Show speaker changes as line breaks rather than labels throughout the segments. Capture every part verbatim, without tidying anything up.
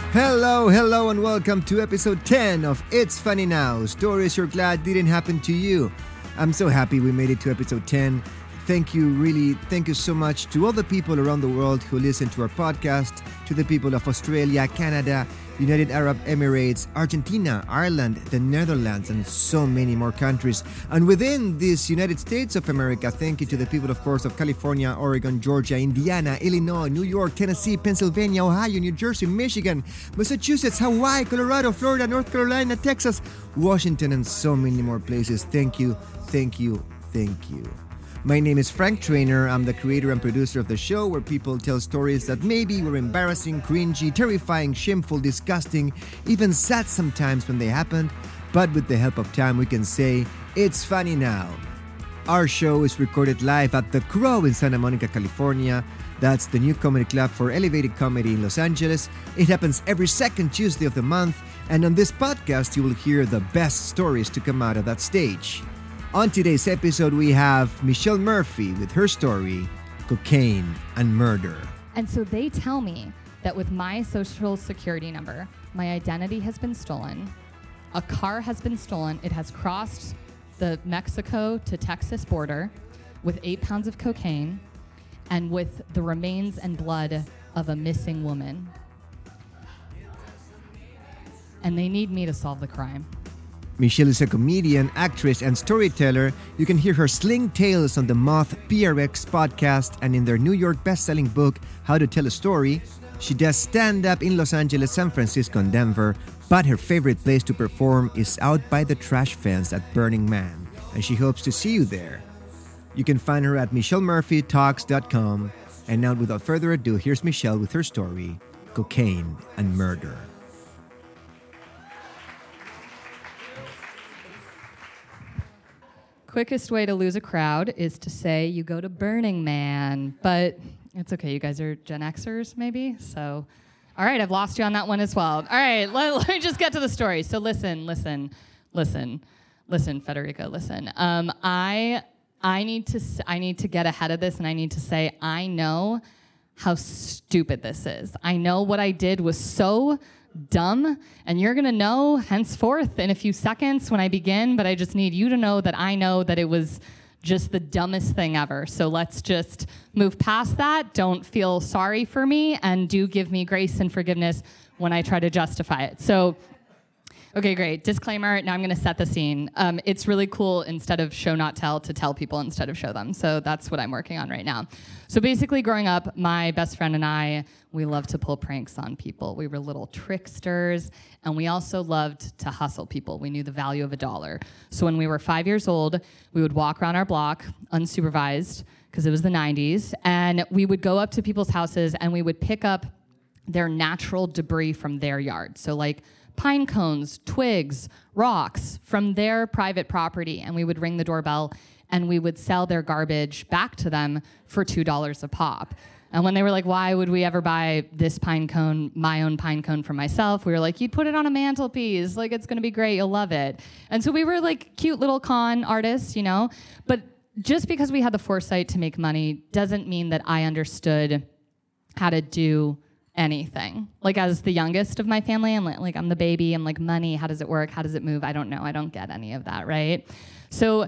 Hello, hello, and welcome to episode ten of It's Funny Now, stories you're glad didn't happen to you. I'm so happy we made it to episode ten. Thank you, really, thank you so much to all the people around the world who listen to our podcast, to the people of Australia, Canada, United Arab Emirates, Argentina, Ireland, the Netherlands, and so many more countries. And within this United States of America, thank you to the people, of course, of California, Oregon, Georgia, Indiana, Illinois, New York, Tennessee, Pennsylvania, Ohio, New Jersey, Michigan, Massachusetts, Hawaii, Colorado, Florida, North Carolina, Texas, Washington, and so many more places. Thank you, thank you, thank you. My name is Frank Trainer. I'm the creator and producer of the show where people tell stories that maybe were embarrassing, cringy, terrifying, shameful, disgusting, even sad sometimes when they happened. But with the help of time, we can say, it's funny now. Our show is recorded live at The Crow in Santa Monica, California. That's the new comedy club for elevated comedy in Los Angeles. It happens every second Tuesday of the month. And on this podcast, you will hear the best stories to come out of that stage. On today's episode, we have Michelle Murphy with her story, Cocaine and Murder.
And so they tell me that with my social security number, my identity has been stolen, a car has been stolen, it has crossed the Mexico to Texas border with eight pounds of cocaine and with the remains and blood of a missing woman. And they need me to solve the crime.
Michelle is a comedian, actress, and storyteller. You can hear her sling tales on the Moth P R X podcast and in their New York best-selling book, How to Tell a Story. She does stand-up in Los Angeles, San Francisco, and Denver, but her favorite place to perform is out by the trash fence at Burning Man, and she hopes to see you there. You can find her at michelle murphy talks dot com. And now, without further ado, here's Michelle with her story, Cocaine and Murder.
Quickest way to lose a crowd is to say you go to Burning Man, but it's okay. You guys are Gen Xers, maybe? So, all right, I've lost you on that one as well. All right, let, let me just get to the story. So listen, listen, listen, listen, Federica, listen. Um, I I need to I need to get ahead of this, and I need to say I know how stupid this is. I know what I did was so dumb, and you're gonna know henceforth in a few seconds when I begin, but I just need you to know that I know that it was just the dumbest thing ever. So let's just move past that. Don't feel sorry for me, and do give me grace and forgiveness when I try to justify it. So, okay, great. Disclaimer, now I'm gonna set the scene. Um, it's really cool, instead of show not tell, to tell people instead of show them. So that's what I'm working on right now. So basically, growing up, my best friend and I, we loved to pull pranks on people. We were little tricksters, and we also loved to hustle people. We knew the value of a dollar. So when we were five years old, we would walk around our block unsupervised, because it was the nineties, and we would go up to people's houses, and we would pick up their natural debris from their yard. So like pine cones, twigs, rocks from their private property, and we would ring the doorbell, and we would sell their garbage back to them for two dollars a pop. And when they were like, why would we ever buy this pine cone, my own pine cone for myself? We were like, you'd put it on a mantelpiece. Like, it's going to be great. You'll love it. And so we were like cute little con artists, you know? But just because we had the foresight to make money doesn't mean that I understood how to do anything. Like, as the youngest of my family, I'm like, like, I'm the baby. I'm like, money, how does it work? How does it move? I don't know. I don't get any of that, right? So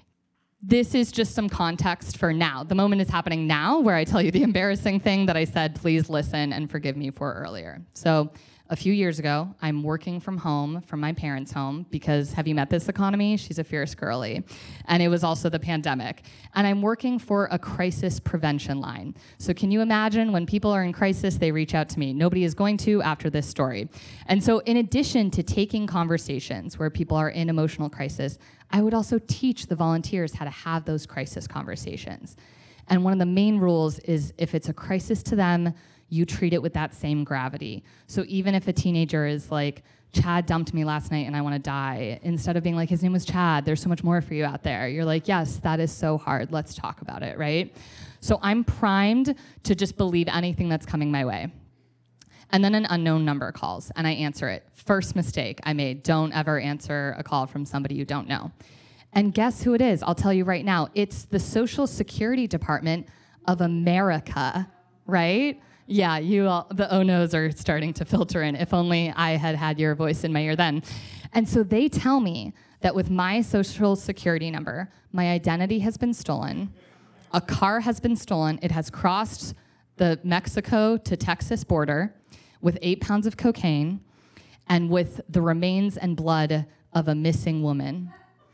this is just some context for now. The moment is happening now, where I tell you the embarrassing thing that I said, please listen and forgive me for earlier. So a few years ago, I'm working from home, from my parents' home, because have you met this economy? She's a fierce girly. And it was also the pandemic. And I'm working for a crisis prevention line. So can you imagine when people are in crisis, they reach out to me? Nobody is going to after this story. And so in addition to taking conversations where people are in emotional crisis, I would also teach the volunteers how to have those crisis conversations. And one of the main rules is if it's a crisis to them, you treat it with that same gravity. So even if a teenager is like, Chad dumped me last night and I want to die, instead of being like, his name was Chad, there's so much more for you out there, you're like, yes, that is so hard, let's talk about it, right? So I'm primed to just believe anything that's coming my way. And then an unknown number calls, and I answer it. First mistake I made, don't ever answer a call from somebody you don't know. And guess who it is? I'll tell you right now. It's the Social Security Department of America right? Yeah, you all, the oh no's are starting to filter in. If only I had had your voice in my ear then. And so they tell me that with my social security number, my identity has been stolen, a car has been stolen, it has crossed the Mexico to Texas border with eight pounds of cocaine and with the remains and blood of a missing woman.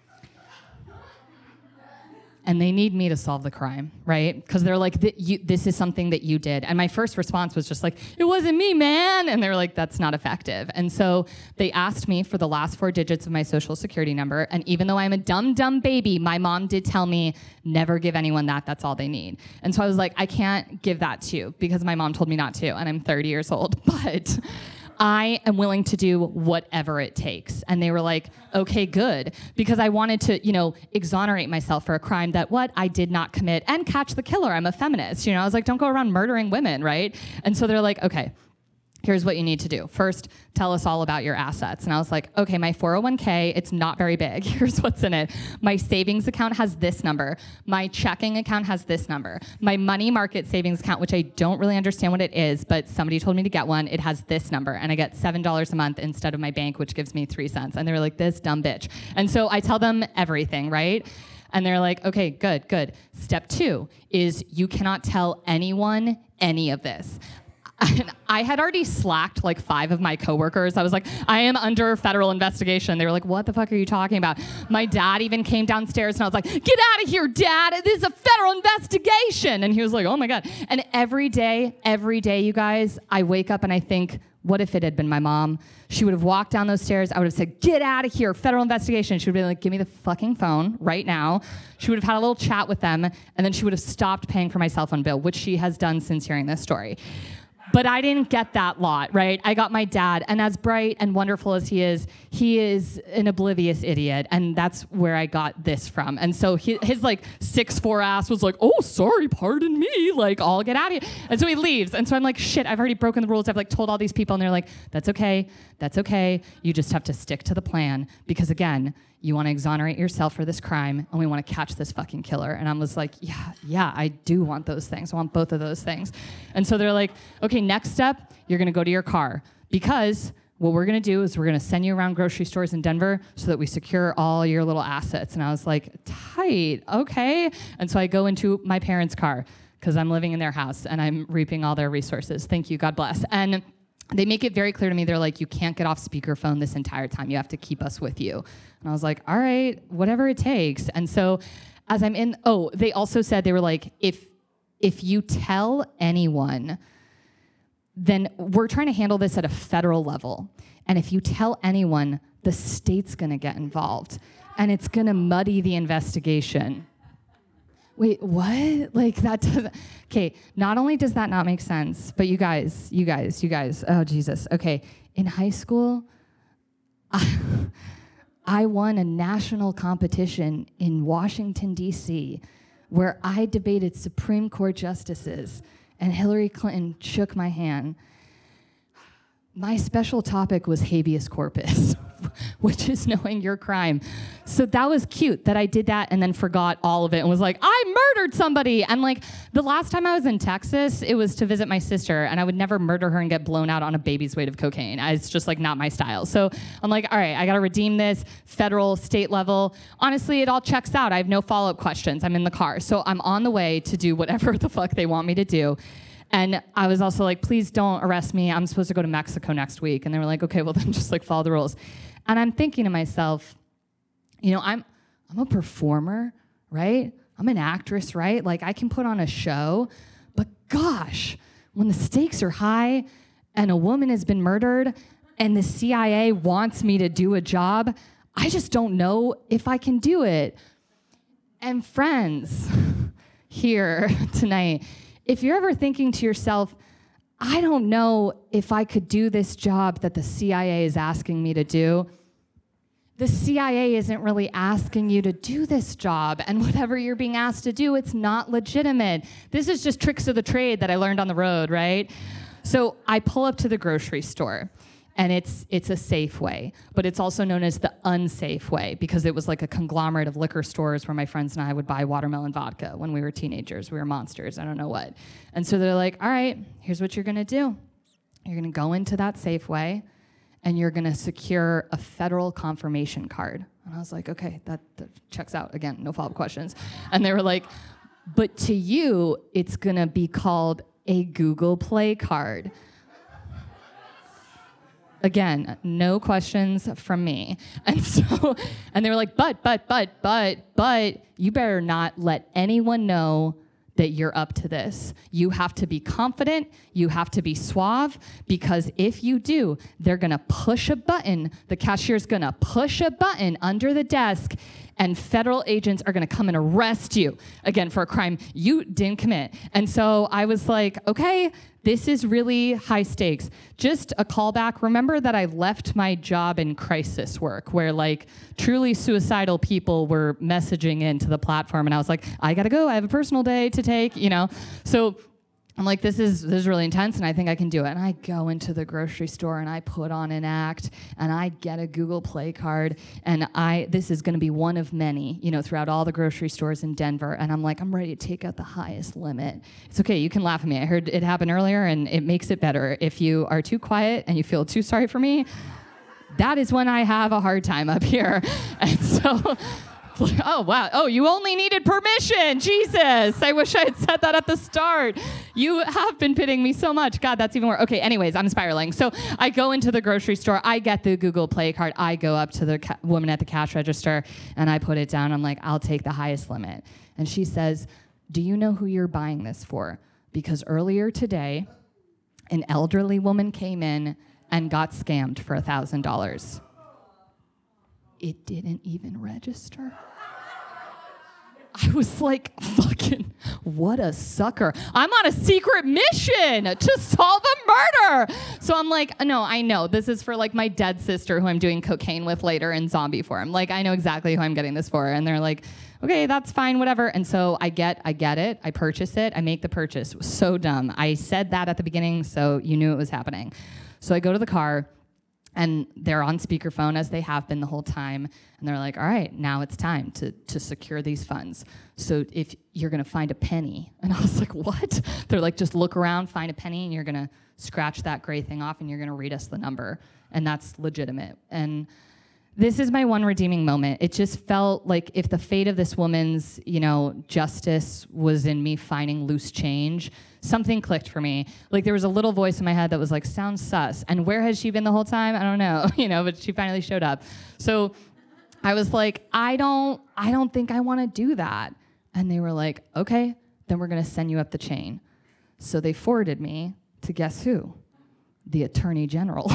And they need me to solve the crime, right? Because they're like, this is something that you did. And my first response was just like, it wasn't me, man. And they're like, that's not effective. And so they asked me for the last four digits of my social security number. And even though I'm a dumb, dumb baby, my mom did tell me, never give anyone that. That's all they need. And so I was like, I can't give that to you because my mom told me not to. And I'm thirty years old. But I am willing to do whatever it takes. And they were like, okay, good. Because I wanted to, you know, exonerate myself for a crime that what I did not commit and catch the killer. I'm a feminist. You know, I was like, don't go around murdering women, right? And so they're like, okay, here's what you need to do. First, tell us all about your assets. And I was like, okay, my four oh one k, it's not very big. Here's what's in it. My savings account has this number. My checking account has this number. My money market savings account, which I don't really understand what it is, but somebody told me to get one, it has this number. And I get seven dollars a month instead of my bank, which gives me three cents. And they were like, this dumb bitch. And so I tell them everything, right? And they're like, okay, good, good. Step two is you cannot tell anyone any of this. And I had already slacked like five of my coworkers. I was like, I am under federal investigation. They were like, what the fuck are you talking about? My dad even came downstairs and I was like, get out of here, Dad. This is a federal investigation. And he was like, oh my God. And every day, every day, you guys, I wake up and I think, what if it had been my mom? She would have walked down those stairs. I would have said, get out of here, federal investigation. She would have been like, give me the fucking phone right now. She would have had a little chat with them. And then she would have stopped paying for my cell phone bill, which she has done since hearing this story. But I didn't get that lot, right? I got my dad, and as bright and wonderful as he is, he is an oblivious idiot, and that's where I got this from. And so he, his like six foot four ass was like, oh, sorry, pardon me, like, I'll get out of here. And so he leaves, and so I'm like, shit, I've already broken the rules. I've like told all these people, and they're like, that's okay, that's okay. You just have to stick to the plan, because again, you want to exonerate yourself for this crime, and we want to catch this fucking killer. And I was like, yeah, yeah, I do want those things. I want both of those things. And so they're like, okay, next step, you're going to go to your car. Because what we're going to do is we're going to send you around grocery stores in Denver so that we secure all your little assets. And I was like, tight, okay. And so I go into my parents' car because I'm living in their house and I'm reaping all their resources. Thank you, God bless. And they make it very clear to me. They're like, you can't get off speakerphone this entire time. You have to keep us with you. And I was like, all right, whatever it takes. And so as I'm in, oh, they also said, they were like, if if you tell anyone, then we're trying to handle this at a federal level. And if you tell anyone, the state's going to get involved. And it's going to muddy the investigation. Wait, what? Like that doesn't... Okay, not only does that not make sense, but you guys, you guys, you guys, oh, Jesus. Okay, in high school, I, I won a national competition in Washington, D C, where I debated Supreme Court justices, and Hillary Clinton shook my hand. My special topic was habeas corpus, which is knowing your crime. So that was cute that I did that and then forgot all of it and was like, I murdered somebody. And like the last time I was in Texas, it was to visit my sister, and I would never murder her and get blown out on a baby's weight of cocaine. It's just like not my style. So I'm like, all right, I got to redeem this federal, state level. Honestly, it all checks out. I have no follow-up questions. I'm in the car. So I'm on the way to do whatever the fuck they want me to do. And I was also like, please don't arrest me. I'm supposed to go to Mexico next week. And they were like, okay, well then just like follow the rules. And I'm thinking to myself, you know, I'm I'm a performer, right? I'm an actress, right? Like I can put on a show. But gosh, when the stakes are high and a woman has been murdered and the C I A wants me to do a job, I just don't know if I can do it. And friends here tonight, if you're ever thinking to yourself, I don't know if I could do this job that the C I A is asking me to do, the C I A isn't really asking you to do this job, and whatever you're being asked to do, it's not legitimate. This is just tricks of the trade that I learned on the road, right? So I pull up to the grocery store, And it's it's a Safeway, but it's also known as the unsafe way because it was like a conglomerate of liquor stores where my friends and I would buy watermelon vodka when we were teenagers. We were monsters, I don't know what. And so they're like, all right, here's what you're gonna do. You're gonna go into that Safeway and you're gonna secure a federal confirmation card. And I was like, okay, that, that checks out. Again, no follow-up questions. And they were like, but to you, it's gonna be called a Google Play card. Again, no questions from me. And so, and they were like, but, but, but, but, but, you better not let anyone know that you're up to this. You have to be confident, you have to be suave, because if you do, they're gonna push a button, the cashier's gonna push a button under the desk, and federal agents are gonna come and arrest you, again, for a crime you didn't commit. And so I was like, okay, this is really high stakes. Just a callback, remember that I left my job in crisis work, where like truly suicidal people were messaging into the platform, and I was like, I gotta go, I have a personal day to take, you know? So I'm like, this is this is really intense, and I think I can do it. And I go into the grocery store, and I put on an act, and I get a Google Play card, and I this is going to be one of many, you know, throughout all the grocery stores in Denver. And I'm like, I'm ready to take out the highest limit. It's okay, you can laugh at me. I heard it happen earlier, and it makes it better. If you are too quiet and you feel too sorry for me, that is when I have a hard time up here. And so... Oh, wow. Oh, you only needed permission. Jesus. I wish I had said that at the start. You have been pitting me so much. God, that's even worse. Okay, anyways, I'm spiraling. So I go into the grocery store. I get the Google Play card. I go up to the ca- woman at the cash register, and I put it down. I'm like, I'll take the highest limit. And she says, do you know who you're buying this for? Because earlier today, an elderly woman came in and got scammed for one thousand dollars. It didn't even register. I was like, fucking, what a sucker. I'm on a secret mission to solve a murder. So I'm like, no, I know. This is for like my dead sister who I'm doing cocaine with later in zombie form. Like, I know exactly who I'm getting this for. And they're like, okay, that's fine, whatever. And so I get I get it. I purchase it. I make the purchase. It was so dumb. I said that at the beginning, so you knew it was happening. So I go to the car. And they're on speakerphone, as they have been the whole time. And they're like, all right, now it's time to, to secure these funds. So if you're going to find a penny. And I was like, what? They're like, just look around, find a penny, and you're going to scratch that gray thing off, and you're going to read us the number. And that's legitimate. And this is my one redeeming moment. It just felt like if the fate of this woman's, you know, justice was in me finding loose change, something clicked for me. Like there was a little voice in my head that was like, sounds sus. And where has she been the whole time? I don't know, you know, but she finally showed up. So I was like, I don't, I don't think I want to do that. And they were like, okay, then we're going to send you up the chain. So they forwarded me to guess who? The Attorney General.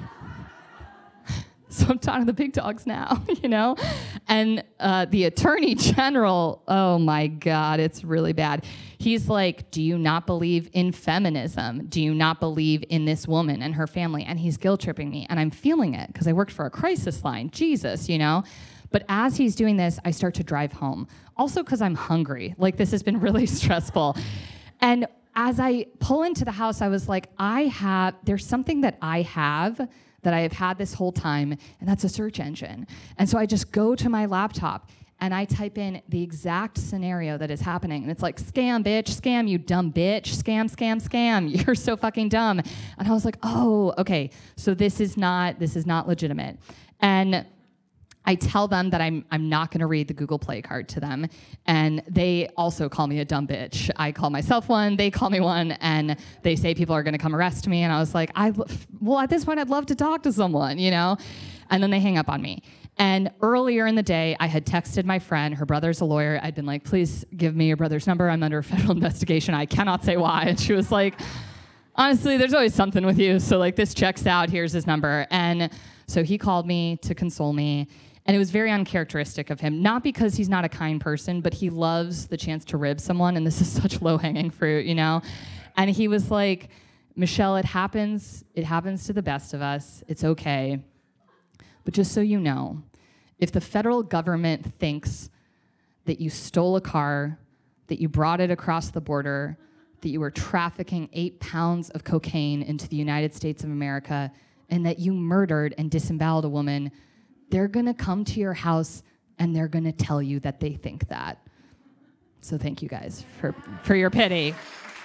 So I'm talking to the big dogs now, you know? And uh, the Attorney General, oh my God, it's really bad. He's like, do you not believe in feminism? Do you not believe in this woman and her family? And he's guilt-tripping me, and I'm feeling it because I worked for a crisis line. Jesus, you know? But as he's doing this, I start to drive home. Also because I'm hungry. Like, this has been really stressful. And as I pull into the house, I was like, I have, there's something that I have that I have had this whole time, and that's a search engine. And so I just go to my laptop, and I type in the exact scenario that is happening. And it's like, scam, bitch, scam, you dumb bitch, scam, scam, scam, you're so fucking dumb. And I was like, oh, okay, so this is not, this is not legitimate. And I tell them that I'm I'm not going to read the Google Play card to them, and they also call me a dumb bitch. I call myself one, they call me one, and they say people are going to come arrest me, and I was like, I well, at this point, I'd love to talk to someone, you know? And then they hang up on me. And earlier in the day, I had texted my friend, her brother's a lawyer. I'd been like, please give me your brother's number. I'm under a federal investigation. I cannot say why. And she was like, honestly, there's always something with you, so like this checks out, here's his number. And so he called me to console me. And it was very uncharacteristic of him, not because he's not a kind person, but he loves the chance to rib someone, and this is such low-hanging fruit, you know? And he was like, Michelle, it happens. It happens to the best of us. It's okay. But just so you know, if the federal government thinks that you stole a car, that you brought it across the border, that you were trafficking eight pounds of cocaine into the United States of America, and that you murdered and disemboweled a woman, they're going to come to your house and they're going to tell you that they think that. So thank you guys for, for your pity.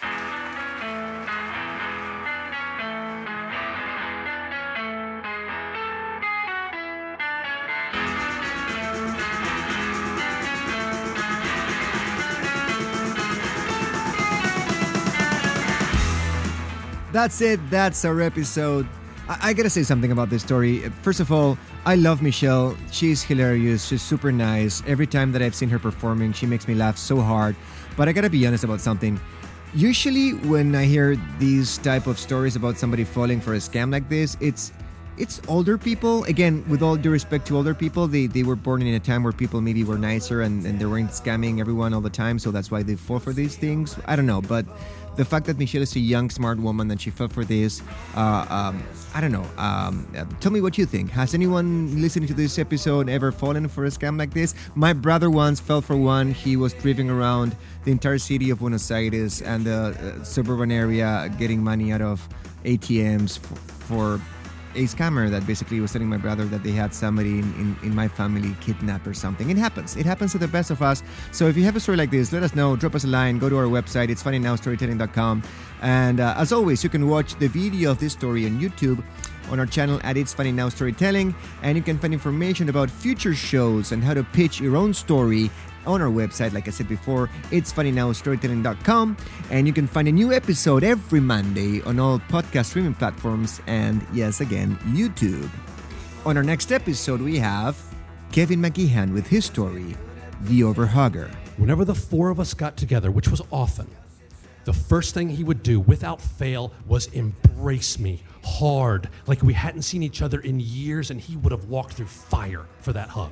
That's it. That's our episode. I-, I gotta say something about this story. First of all, I love Michelle. She's hilarious. She's super nice. Every time that I've seen her performing, she makes me laugh so hard. But I gotta be honest about something. Usually when I hear these type of stories about somebody falling for a scam like this, it's it's older people. Again, with all due respect to older people, they, they were born in a time where people maybe were nicer and, and they weren't scamming everyone all the time, so that's why they fall for these things. I don't know, but the fact that Michelle is a young, smart woman and she fell for this, uh, um, I don't know. Um, tell me what you think. Has anyone listening to this episode ever fallen for a scam like this? My brother once fell for one. He was driving around the entire city of Buenos Aires and the uh, suburban area getting money out of A T Ms for, for a scammer that basically was telling my brother that they had somebody in, in, in my family kidnapped or something. It happens. It happens to the best of us. So if you have a story like this, let us know. Drop us a line. Go to our website. It's funny now storytelling dot com. And uh, as always, you can watch the video of this story on YouTube on our channel at It's Funny Now Storytelling. And you can find information about future shows and how to pitch your own story on our website. Like I said before, it's funny now storytelling dot com. And you can find a new episode every Monday on all podcast streaming platforms and, yes, again, YouTube. On our next episode, we have Kevin McGeehan with his story, The Overhugger.
Whenever the four of us got together, which was often, the first thing he would do, without fail, was embrace me hard, like we hadn't seen each other in years, and he would have walked through fire for that hug.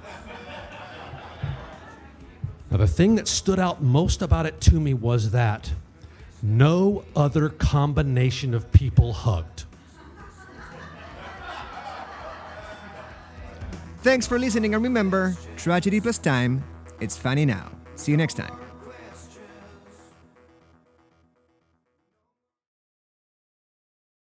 Now, the thing that stood out most about it to me was that no other combination of people hugged.
Thanks for listening, and remember, tragedy plus time, it's funny now. See you next time.